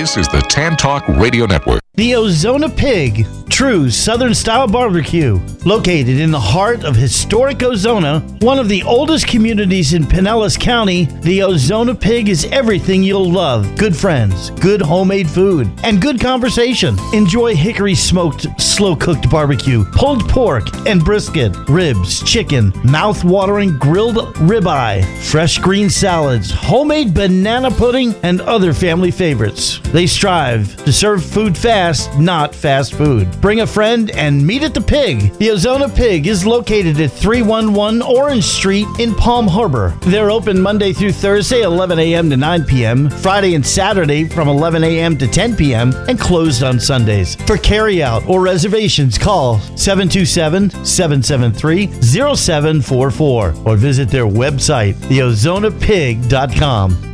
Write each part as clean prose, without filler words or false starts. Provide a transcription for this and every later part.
This is the Tan Talk Radio Network. The Ozona Pig, true Southern-style barbecue. Located in the heart of historic Ozona, one of the oldest communities in Pinellas County, the Ozona Pig is everything you'll love. Good friends, good homemade food, and good conversation. Enjoy hickory-smoked, slow-cooked barbecue, pulled pork and brisket, ribs, chicken, mouth-watering grilled ribeye, fresh green salads, homemade banana pudding, and other family favorites. They strive to serve food fast, not fast food. Bring a friend and meet at the Pig. The Ozona Pig is located at 311 Orange Street in Palm Harbor. They're open Monday through Thursday, 11 a.m. to 9 p.m., Friday and Saturday from 11 a.m. to 10 p.m., and closed on Sundays. For carryout or reservations, call 727-773-0744 or visit their website, theozonapig.com.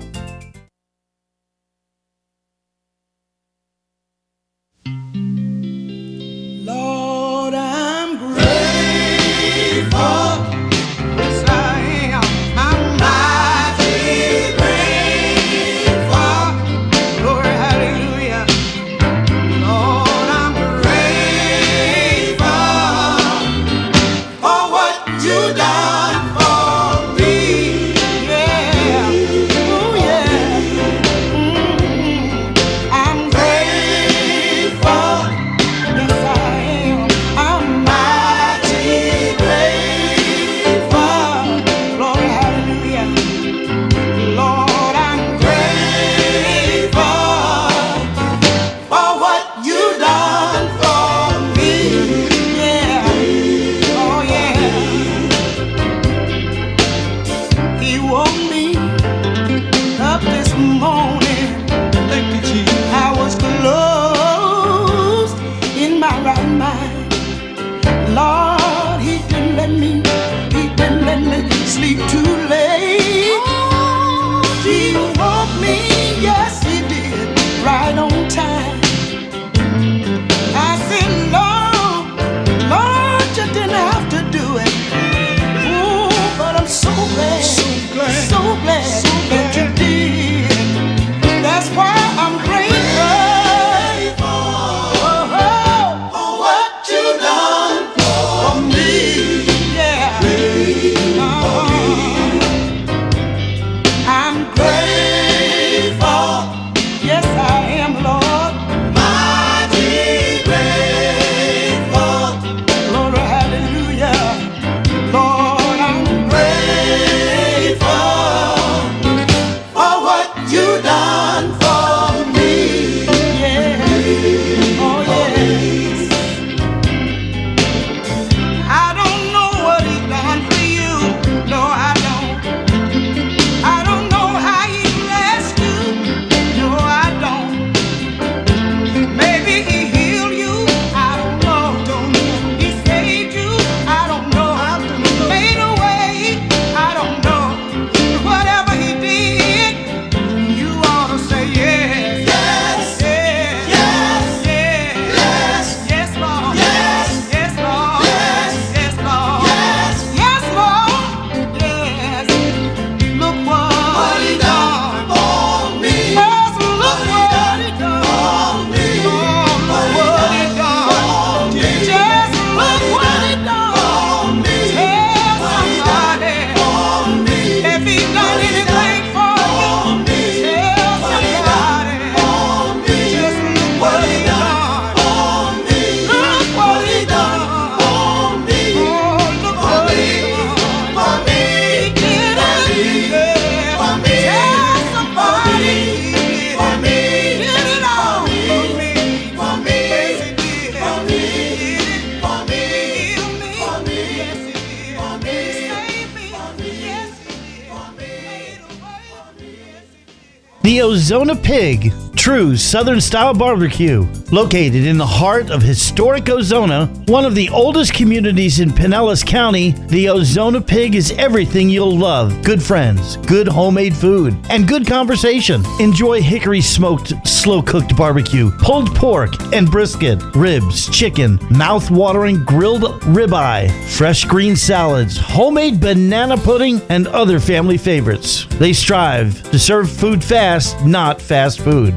The Ozona Pig, true Southern-style barbecue. Located in the heart of historic Ozona, one of the oldest communities in Pinellas County, the Ozona Pig is everything you'll love. Good friends, good homemade food, and good conversation. Enjoy hickory-smoked, slow-cooked barbecue, pulled pork and brisket, ribs, chicken, mouth-watering grilled ribeye, fresh green salads, homemade banana pudding, and other family favorites. They strive to serve food fast, not fast food.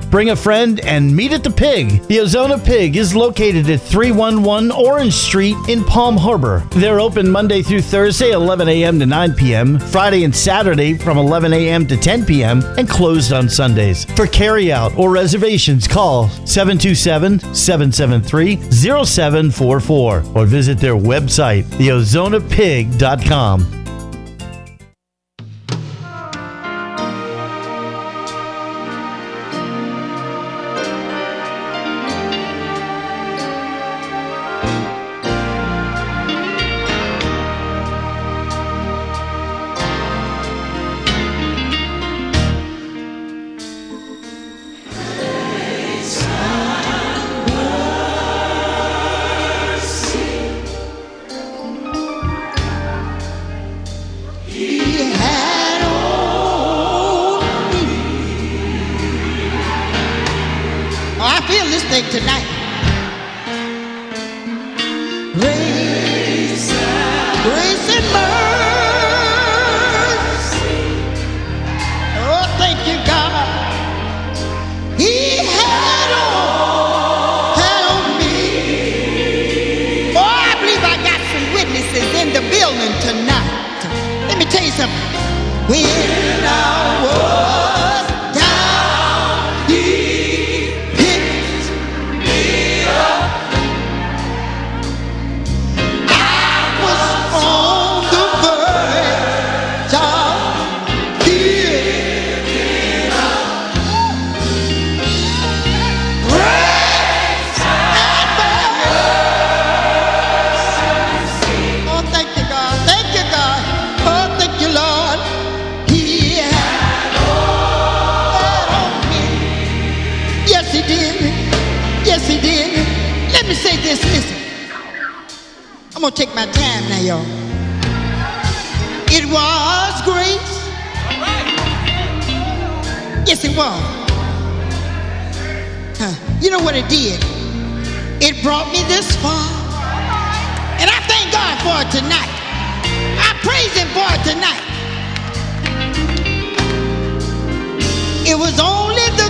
Bring a friend and meet at the Pig. The Ozona Pig is located at 311 Orange Street in Palm Harbor. They're open Monday through Thursday, 11 a.m. to 9 p.m., Friday and Saturday from 11 a.m. to 10 p.m., and closed on Sundays. For carryout or reservations, call 727-773-0744 or visit their website, theozonapig.com. Tonight, grace and mercy. Oh, thank you, God. He had on me. Oh, I believe I got some witnesses in the building tonight. Let me tell you something. When I was down, He picked me up. I was on the verge of giving up. Grace and mercy. Oh, thank you, God. Thank you, God. Oh, thank you, Lord. He had on me. Yes, He did. Yes, He did. Let me say this. Listen. I'm going to take my time now, y'all. It was grace. Yes, it was. You know what it did? It brought me this far. And I thank God for it tonight. I praise Him for it tonight. It was only the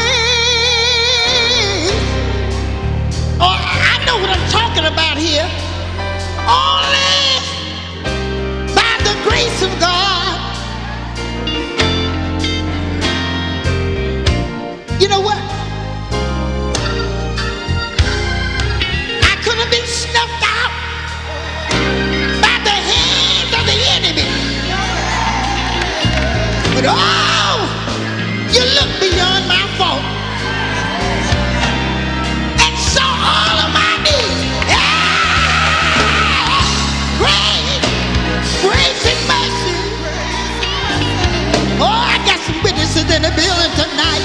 grace. Oh, I know what I'm talking about here. Only by the grace of God. You know what? I could have been snuffed out by the hands of the enemy. But oh, you look beyond my fault and saw all of my needs. Ah! Grace and mercy. Oh, I got some witnesses in the building tonight.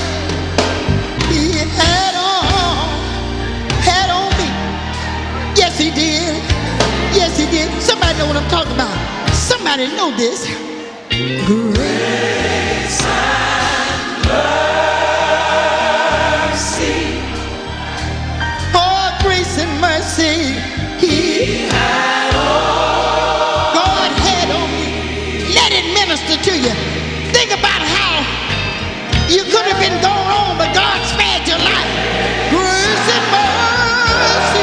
He had on me. Yes, He did. Yes, He did. Somebody know what I'm talking about. Somebody know this. Grace and mercy. Oh, grace and mercy. He had on. God had on me. Let it minister to you. Think about how you could have been going on, but God spared your life. Grace and mercy.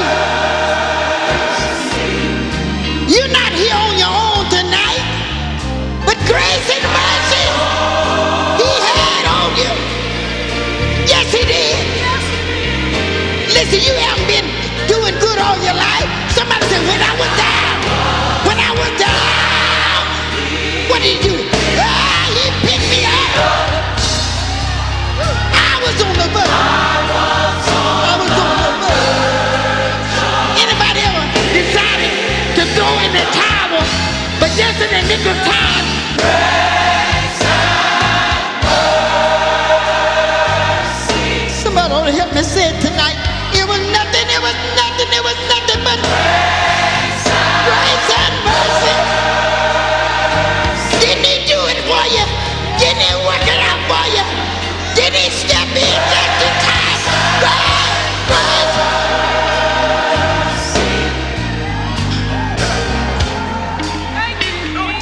You're not here on your own tonight, but grace and mercy, He had on you. Yes, He did. Listen, you haven't been doing good all your life. Somebody said, when I was down, what did He do? Ah, He picked me up. I was on the verge. Anybody ever decided to throw in the towel, but just in the nick of time? Somebody ought to help me say it tonight. It was nothing but grace and mercy. Didn't He do it for you? Didn't He work it out for you? Didn't He step in just in time?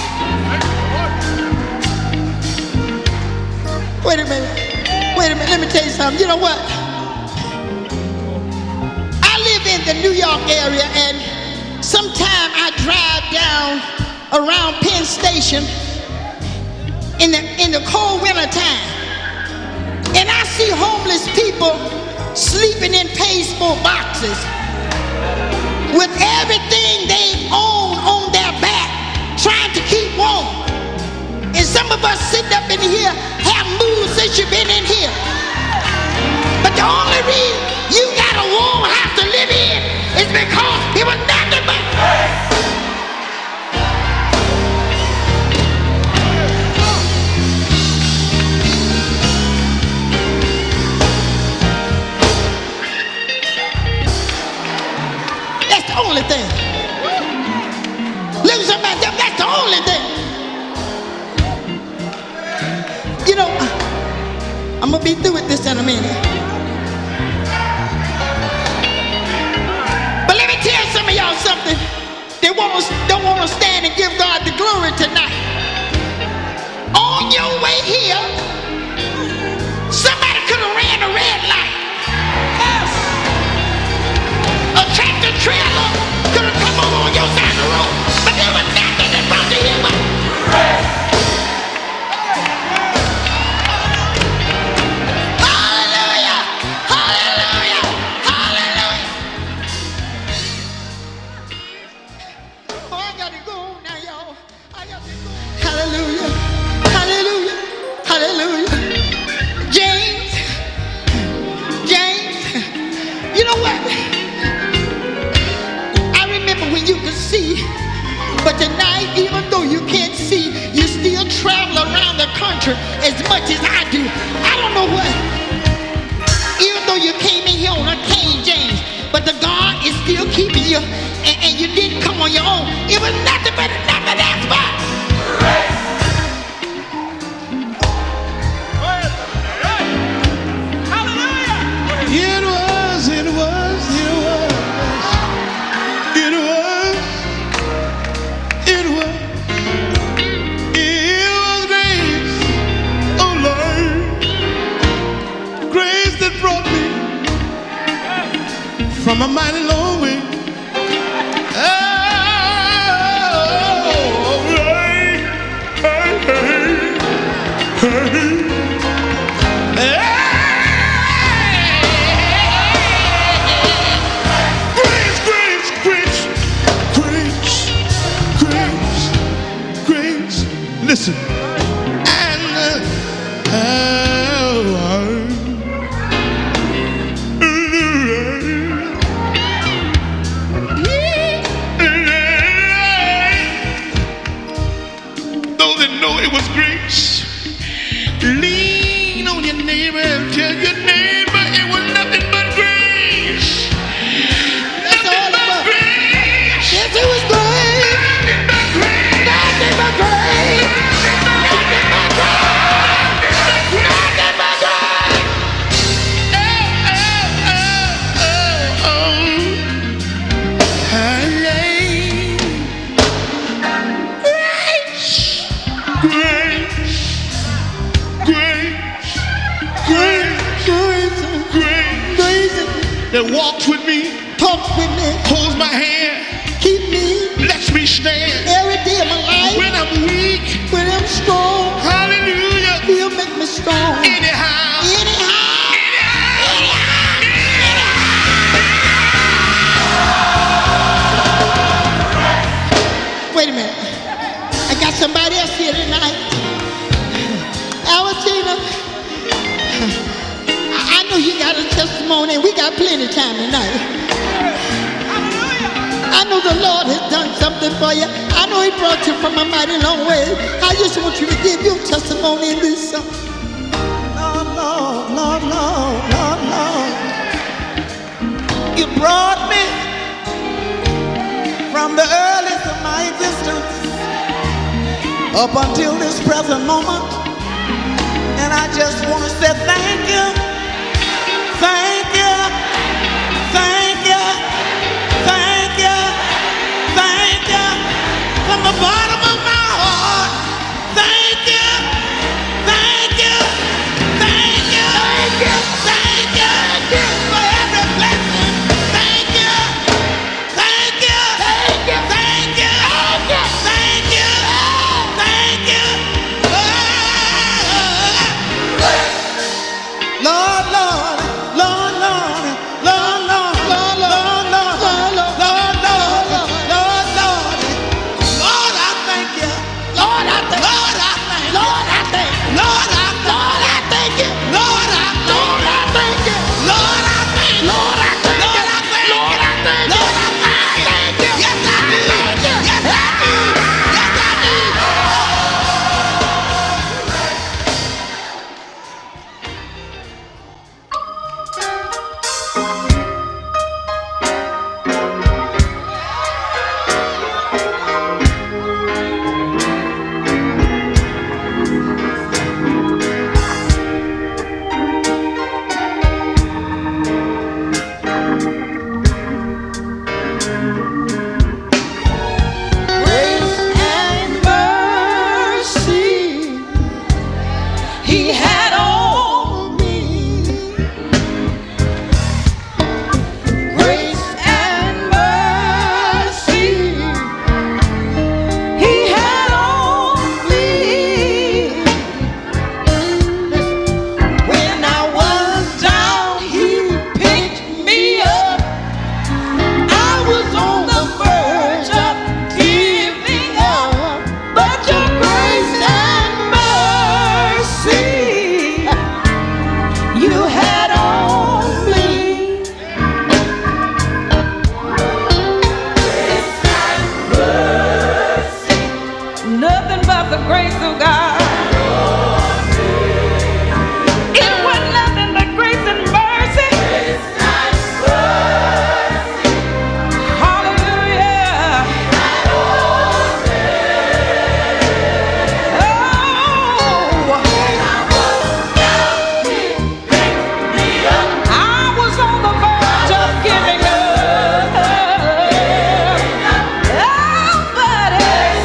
Wait a minute. Let me tell you something. You know what? I live in the New York area, and sometime I drive down around Penn Station in the cold winter time, and I see homeless people sleeping in pasteboard boxes with everything they own on their back, trying to keep warm. And some of us sitting up in here have moved since you've been in here. But the only reason you got a warm house to live in is because it was nothing but that's the only thing. Look at somebody, that's the only thing. You know, I'm gonna be through with this in a minute. But let me tell some of y'all something. They don't want to stand and give God the glory tonight. On your way here, somebody could have ran a red light. A tractor trailer could have come over on your side of the road, but there was nothing that brought you here but praise. But tonight, even though you can't see, you still travel around the country as much as I do. I don't know what. Even though you came in here on a King James, but the God is still keeping you, and you didn't come on your own. It was nothing but nothing else but praise. Hallelujah! It was. From a mighty long way. Oh, hey, hey, hey, grace. Listen. Lean on your neighbor and tell your neighbor it was nothing but grace. Nothing but grace. Yes, it was grace. Nothing but grace. Nothing but grace. Nothing but grace. That walks with me, talks with me, holds my hand, keep me, lets me stand every day of my life. When I'm weak, when I'm strong, hallelujah, He'll make me strong. Anyhow. Wait a minute, I got somebody else here tonight. Albertina, I know you got a testimony, and we got plenty of time tonight. I know the Lord has done something for you. I know He brought you from a mighty long way. I just want you to give your testimony in this song. Lord, You brought me from the earliest of my existence up until this present moment. And I just want to say thank you. Thank you, thank you, thank you, thank you, from the bottom of my heart. Thank you, thank you, thank you, thank you. Lord, Lord, Lord, Lord, Lord, Lord, Lord, Lord, Lord, Lord, Lord, Lord, Lord, Lord. Lord, I thank you. Lord, I thank you. Lord, I thank you. Lord, I thank you. Lord, I thank you. Lord, I thank you. Lord, I thank you. Lord, I thank you. Lord, I thank you. Lord, I thank you. Lord, I thank you. Yes, I do. Yes, I do. Yes, I do. Grace and mercy He had on me. Grace and mercy He had on me. When I was down, He picked me up. I was on the verge of giving up, but your grace and mercy you had on me. Nothing but the grace of God. It was nothing but grace and mercy. Hallelujah. I was on the verge of giving up. Oh, but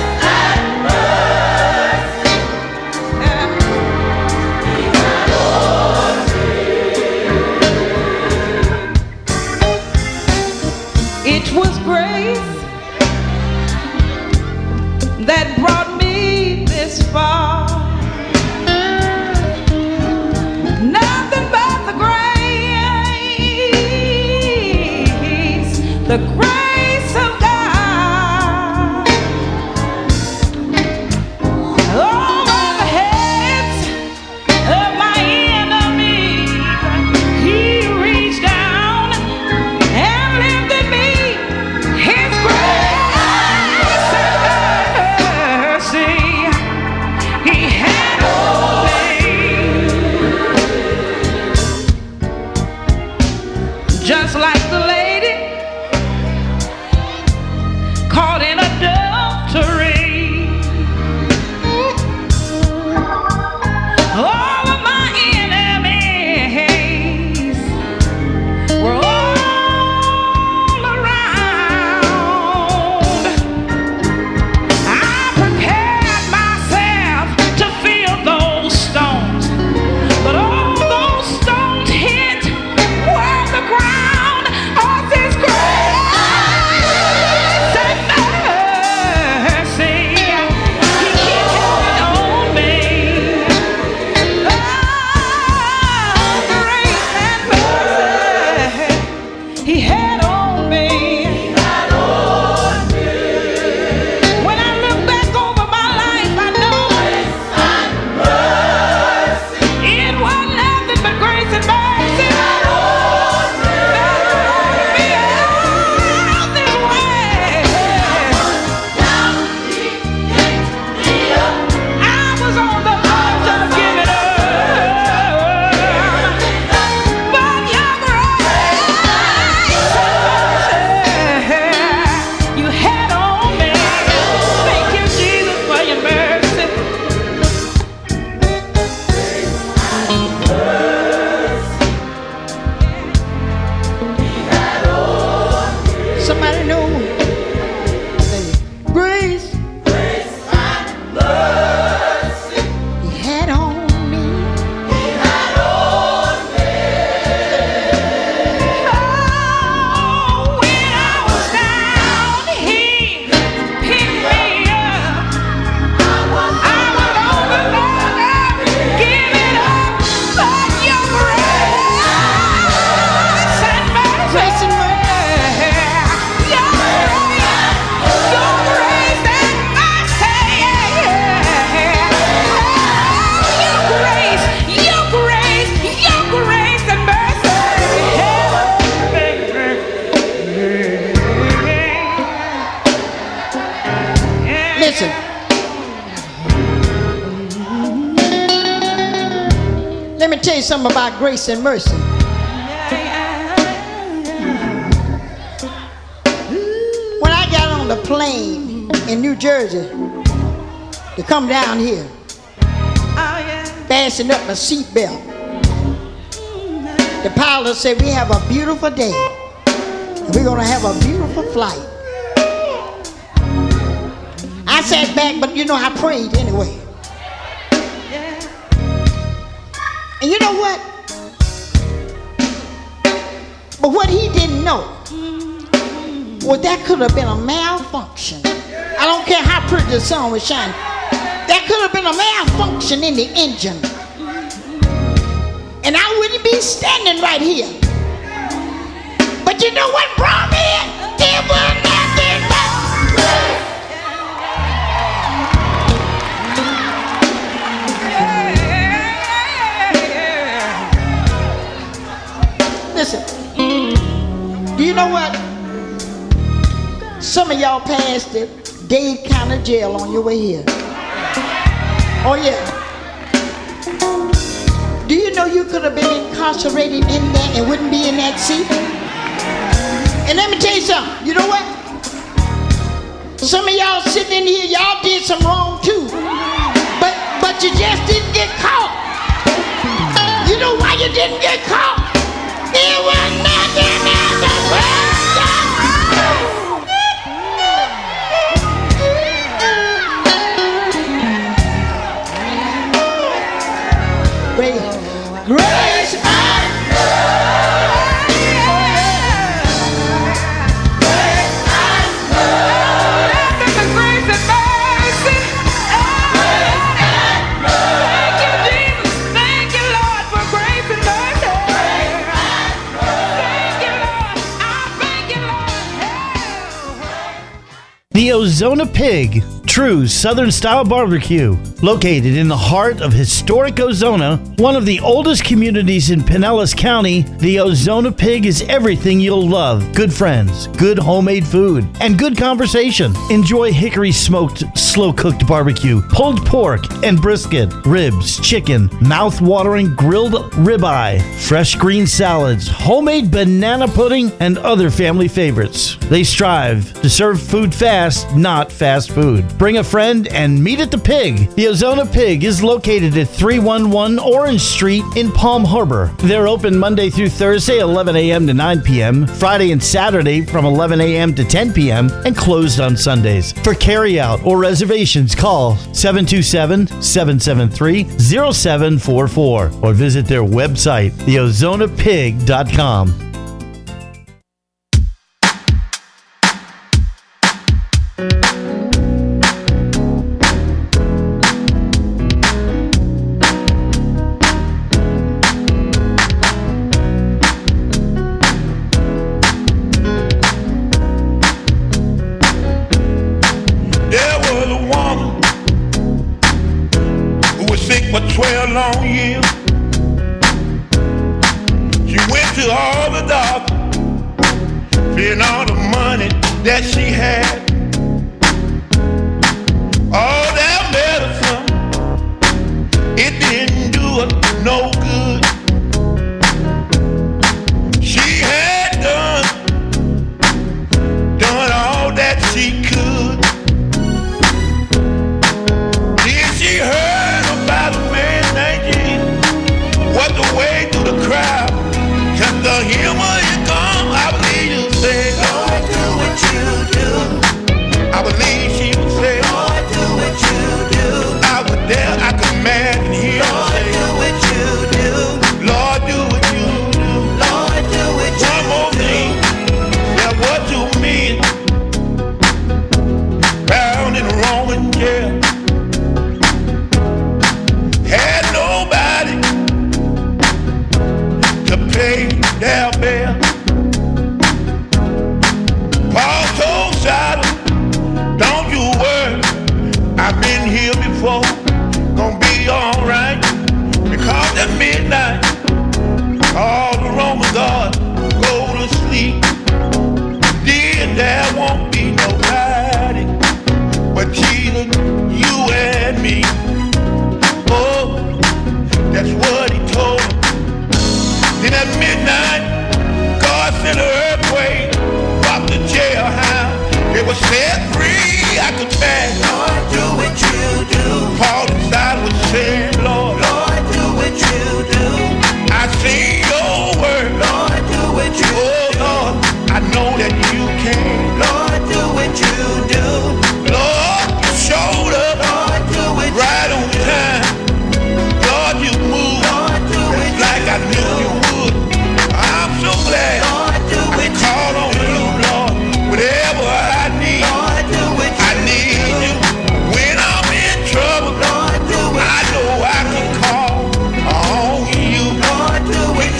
it was grace that brought me this far. Nothing but the grace of God. Over the heads of my enemies, He reached down and lifted me. His grace and mercy He had on me. Just like the lady something about grace and mercy. When I got on the plane in New Jersey to come down here, fastened up my seatbelt, the pilot said, we have a beautiful day. We're going to have a beautiful flight. I sat back, but you know, I prayed anyway. And you know what? But what he didn't know was that could have been a malfunction. I don't care how pretty the sun was shining. That could have been a malfunction in the engine. And I wouldn't be standing right here. But you know what brought me in? It was nothing but grace. Listen, do you know what? Some of y'all passed the Dade County Jail on your way here. Oh yeah. Do you know you could have been incarcerated in there and wouldn't be in that seat? And let me tell you something. You know what? Some of y'all sitting in here, y'all did some wrong too. But you just didn't get caught. You know why you didn't get caught? It was nothing else but grace and The Ozona Pig, true Southern style barbecue, located in the heart of historic Ozona, one of the oldest communities in Pinellas County. The Ozona Pig is everything you'll love. Good friends, good homemade food, and good conversation. Enjoy hickory smoked, slow cooked barbecue, pulled pork and brisket, ribs, chicken, mouth-watering grilled ribeye, fresh green salads, homemade banana pudding, and other family favorites. They strive to serve food fast, not fast food. Bring a friend and meet at the Pig. The Ozona Pig is located at 311 Orange Street in Palm Harbor. They're open Monday through Thursday, 11 a.m. to 9 p.m., Friday and Saturday from 11 a.m. to 10 p.m., and closed on Sundays. For carryout or reservations, call 727-773-0744 or visit their website, theozonapig.com. For 12 long years, she went to all the doctors, spent all the money that she had, all that medicine, it didn't do her no good. She had done all that she could. Then she heard about a man named Jesus, what the way through the crowd, just to hear when you come. I believe you say, Lord, do what you do. I believe she would say, Lord, do what you do. I would dare, I could imagine him say, Lord, do what you do. Lord, do what you do. Lord, do what you do. One more thing, yeah, what you mean? Bound in a Roman jail. Had nobody to pay their bill. Paul told Silas, don't you worry, I've been here before, gonna be alright. Because at midnight, all the Roman guards go to sleep. Then there won't be nobody but Jesus, you and me. Oh, that's what he told him. at midnight, God sent an earthquake, rocked the jailhouse. It was set free, I could beg. Lord, do what you do. Paul inside was saying, Lord, Lord, do what you do. I see your word. Lord, do what you do. Oh, Lord, I know that you can. Lord, do what you do. Lord, you showed up. Lord, do what right on time. Lord, you moved. Lord, do what like I knew you would. I'm so glad. Lord, do what I call on you, Lord. Whatever I need, Lord, do what I need you. When I'm in trouble, Lord, do what I know I can call on you. Lord, do what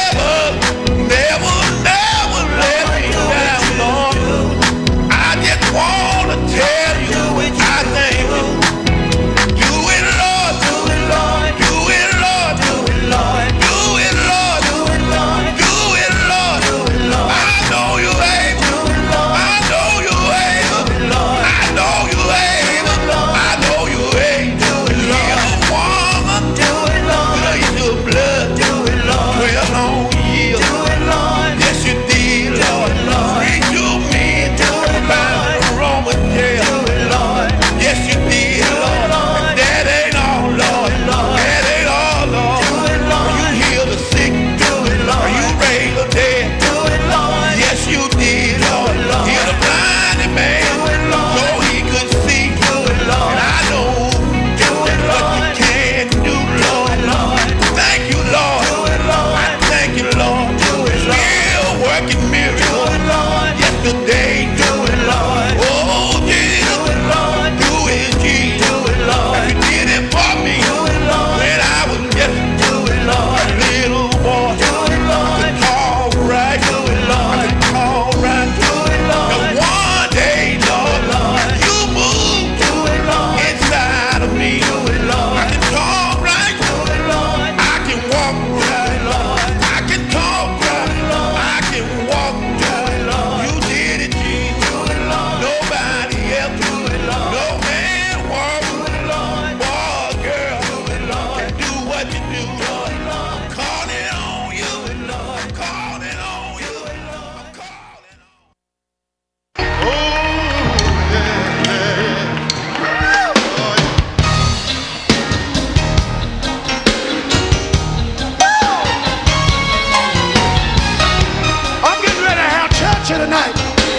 never let me down, Lord. I just wanna tell you, I thank you. Do it, Lord. Do it, Lord. Do it, Lord. Do it, Lord. Do it, Lord. Do it, Lord. Do it, Lord. Do it, Lord. I know you're able. Do it, Lord. I know you're able. Do it, Lord. I know you're able. I know you're able. Do it, Lord. You're a woman. Do it, Lord. Place your blood. Do it, Lord. 12 long years. Do it, Lord. Yes, you did, Lord. Bring to me. Do it, Lord. Roman jail. Do it, Lord. Yes, you did, Lord. And that ain't all, Lord. That ain't all, Lord. Do it, Lord. You heal the sick. Do it, Lord. You raise the dead. Do it, Lord. Yes, you did, Lord. Heal the blinded man. Do it, Lord. So he could see. Do it, Lord. And I know just what you can do, Lord. Thank you, Lord. Do it, Lord. I thank you, Lord. Do it, Lord. Still working miracles. Do it, Lord. Yesterday. Do it, Lord. Oh, Jesus. Do it, Lord. Do it, Jesus. Do it, Lord. You did it for me. Do it, Lord. When I was just do it, Lord. A little boy. Do it, Lord. I could talk right. Do it, Lord. I could talk right. Do it, Lord. And one day, Lord, you moved. Do it, Lord. Inside of me. Do it, Lord. I can talk right. Do it, Lord. I can walk right. Lord. I can talk right. Lord. I can walk right. Lord. You did it, Jesus. Do it, Lord. Nobody else. Do it, Lord. No man, woman, do it, Lord. Boy, girl, do it, Lord. Can do what you do, Lord. I'm calling on you, Lord. I'm calling on you, Lord. I'm calling on you. Oh, yeah. I'm getting ready to have church here tonight.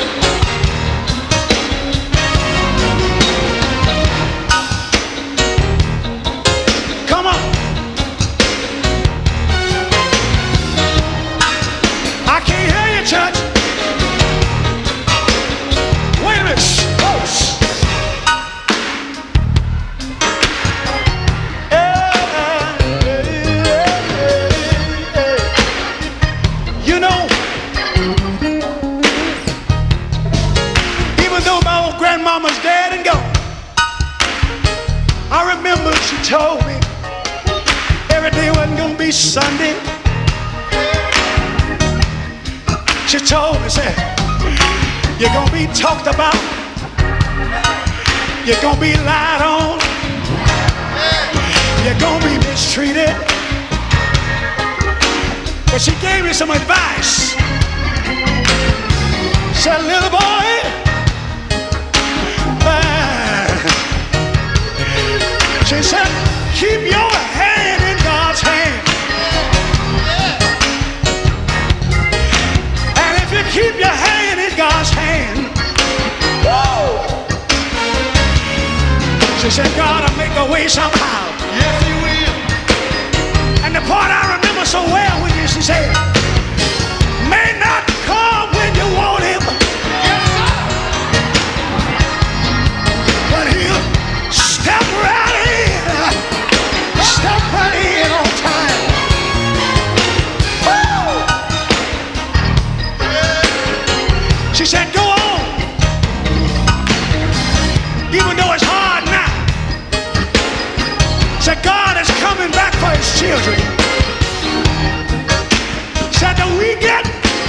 Come on. I can't hear you, church. Wait a minute. Close. You know, even though my old grandmama's dead and gone, I remember she told me every day wasn't gonna be Sunday. She told me, said, you're gonna be talked about, you're gonna be lied on, you're gonna be mistreated. But she gave me some advice. Said, little boy, she said, keep your hand in God's hand. And if you keep your hand in God's hand, whoa, she said, God will make a way somehow. Yes, He will. And the part I remember so well when she said, may not come when you want Him. Yes, sir. But He'll step right in. Step right in on time. Woo! She said, go on. Even though it's hard now. Said, God is coming back for His children. Said the weekend,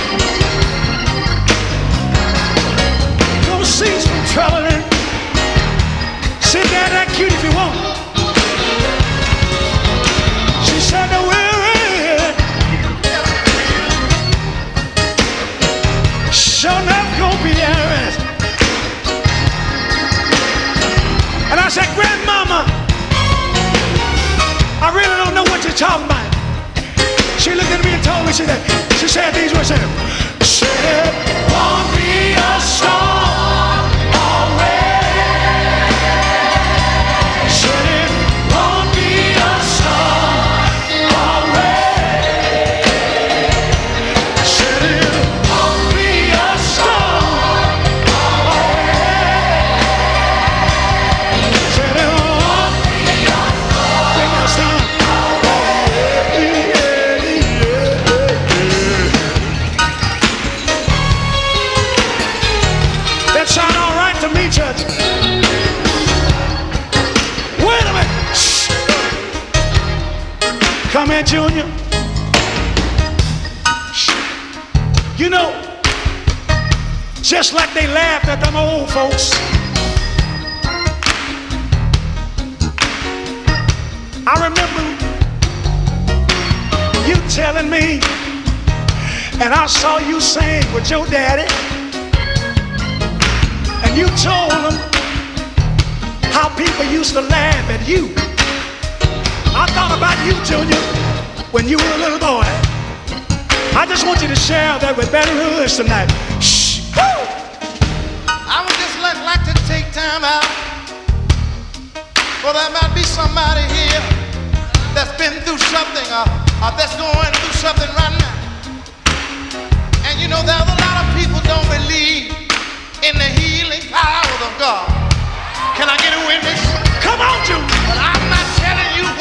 go see some trouble in. Sit down that cute if you want. She said the weary, me see that. She said these words. She said, won't be a storm always. Said it won't be a storm always. Said it won't be a storm always. Said it won't be a storm. That sound all right to me, Judge. Wait a minute. Shh. Come here, Junior. Shh. You know, just like they laughed at them old folks, I remember you telling me, and I saw you sing with your daddy, and you told them how people used to laugh at you. I thought about you, Junior, when you were a little boy. I just want you to share that with Baton Rouge tonight. Shh. Woo! I would just like to take time out, for there might be somebody here that's been through something or that's going through something right now. And you know, there's a lot of people don't believe in the healing power of God. Can I get a witness? Come on, Junior. But I'm not telling you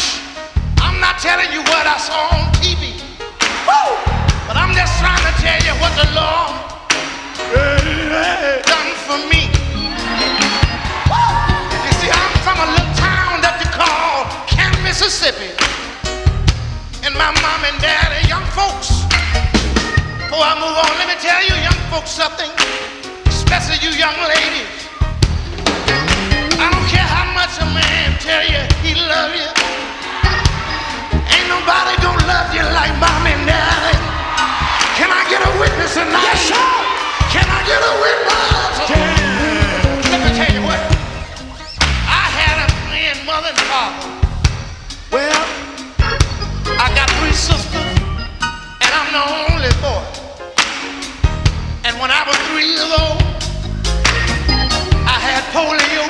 what I saw on TV. Woo! But I'm just trying to tell you what the Lord done for me. Woo! You see, I'm from a little town that you call Canton, Mississippi. And my mom and dad are young folks. Before I move on, let me tell you young folks something, especially you young ladies. I don't care how much a man tell you he love you. Ain't nobody gonna love you like mom and daddy. Can I get a witness tonight? Yes, sir. Can I get a witness? Yeah. Let me tell you what. I had a praying mother and father. Well, I got 3 sisters, and I'm the only boy. And when I was 3 years old, I had polio.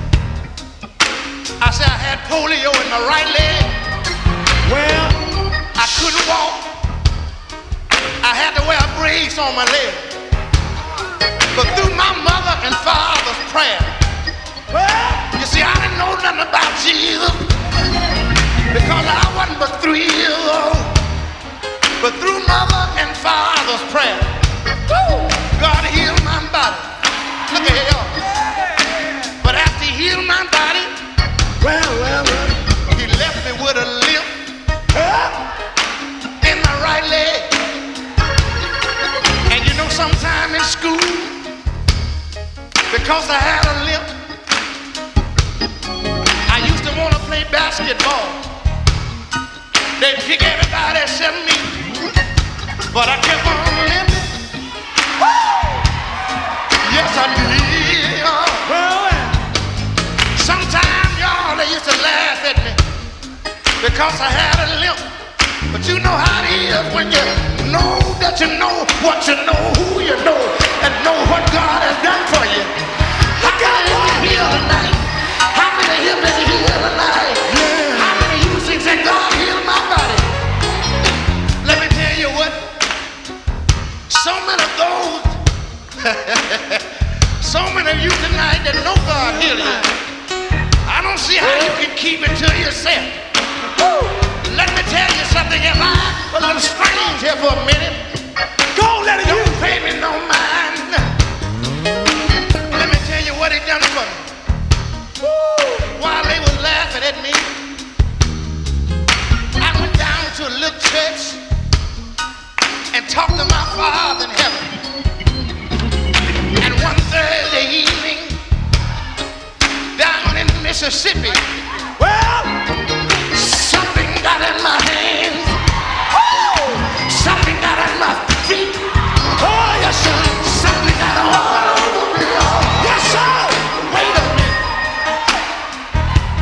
I said I had polio in my right leg. well, I couldn't walk. I had to wear a brace on my leg. But through my mother and father's prayer, you see, I didn't know nothing about Jesus because I wasn't but 3 years old. But through mother and father's prayer, God healed my body. Look at here. But after he healed my body, well. he left me with a limp in my right leg. And you know, sometime in school, because I had a limp, I used to want to play basketball. They'd pick everybody except me, but I kept on limping. Yes, I did. Well, Sometimes, y'all, they used to laugh at me because I had a limp. But you know how it is when you know that you know what you know, who you know, and know what God has done for you. How many of you here tonight? How many of you been here tonight? Yeah. How many of you think that God healed my body? Let me tell you what. So many of those, so many of you tonight that know God healed you. I don't see how you can keep it to yourself. Let me tell you something. If I a little strange here for a minute, go let it don't pay me no mind. Let me tell you what he done for me. While they was laughing at me, I went down to a little church and talked to my Father in heaven. And one Thursday evening, down in Mississippi, Well, something got in my hands. Something got in my feet. oh, yes, sir. Something got all over me. Yes, sir. Wait a minute.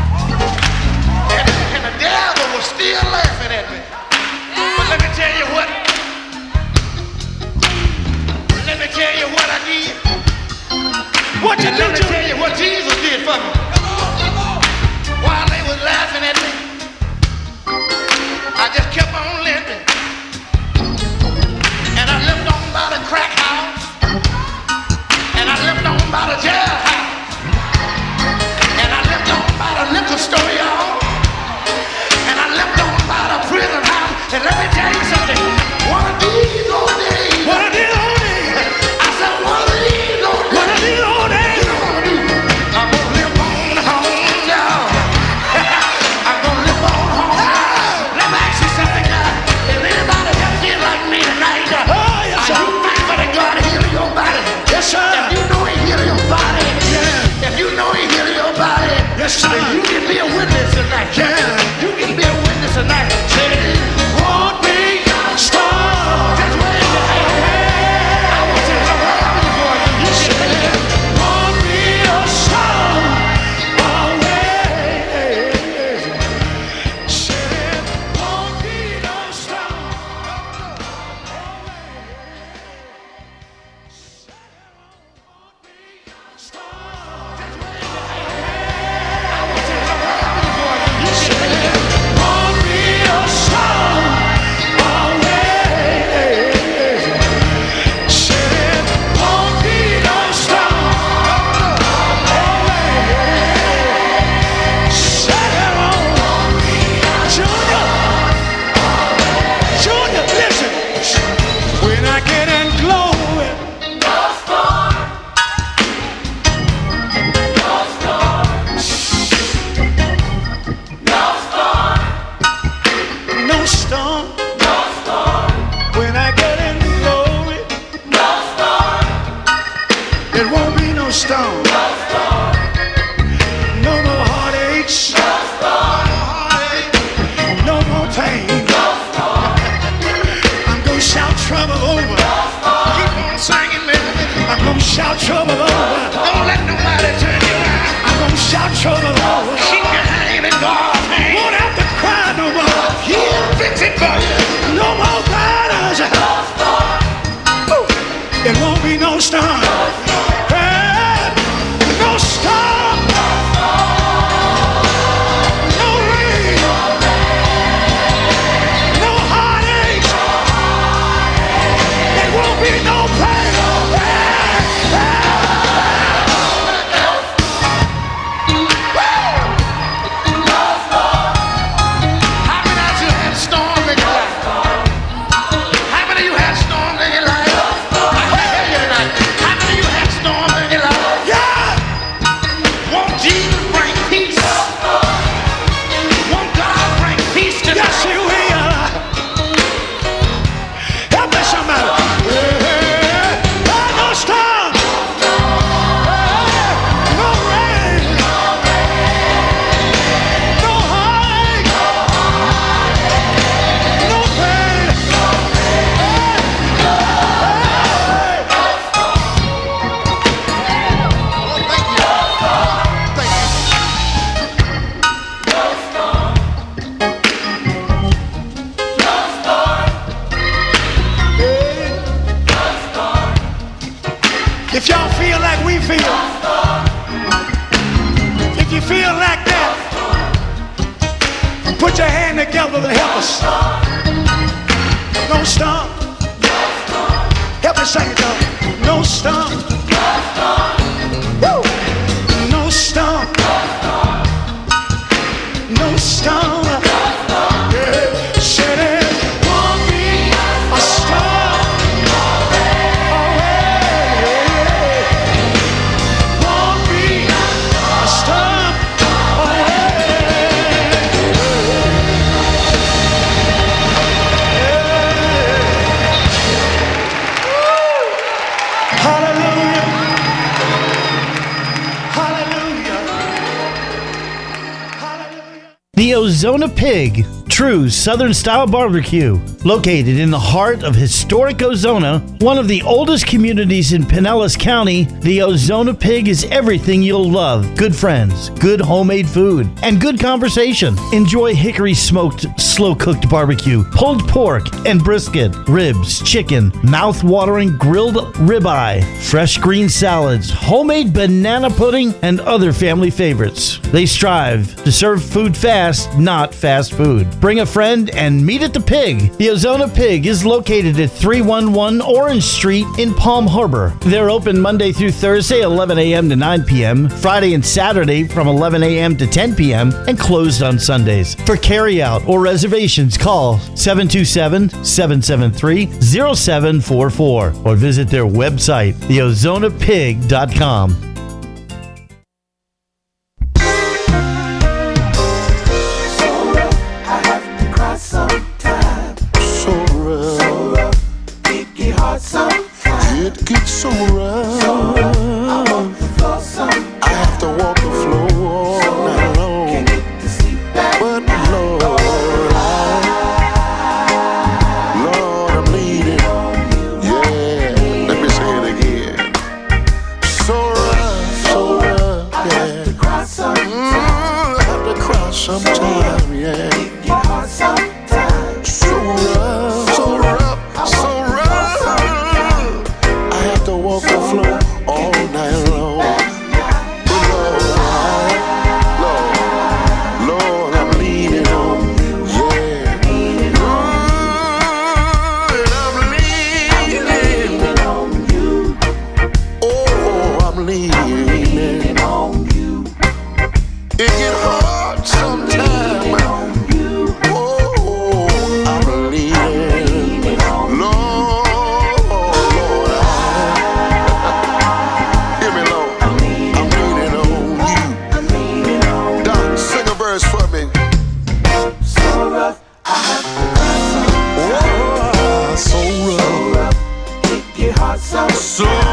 And the devil was still laughing at me. But let me tell you what. witness tonight. You can be a witness tonight. Yeah. You can be a witness tonight. Say, won't be strong. Just wave your hand. I want you to clap for you. You say, won't be strong. Always. Say, won't be strong. Shout trouble over. Don't let nobody turn you around. I'm gonna shout trouble over. Keep your hand in God's hand. Won't have to cry no more. He'll fix it for you. No more battles. It won't be no storm. Hey, no storm. No rain. No heartache. It won't be no pain. If y'all feel like we feel, if you feel like that, put your hand together to help us. No storm. Help me sing it, y'all. No storm. Woo! No storm. No storm. Yeah. Said it won't be a storm. The Ozona Pig, true Southern style barbecue, located in the heart of historic Ozona, one of the oldest communities in Pinellas County. The Ozona Pig is everything you'll love. Good friends, good homemade food, and good conversation. Enjoy hickory smoked, slow cooked barbecue, pulled pork and brisket, ribs, chicken, mouth-watering grilled ribeye, fresh green salads, homemade banana pudding, and other family favorites. They strive to serve food fast, not fast food. Bring a friend and meet at the Pig. The Ozona Pig is located at 311 Orange Street in Palm Harbor. They're open Monday through Thursday, 11 a.m. to 9 p.m., Friday and Saturday from 11 a.m. to 10 p.m., and closed on Sundays. For carryout or reservations, call 727-773-0744 or visit their website, theozonapig.com. It gets so rough. I have to walk the floor all night. so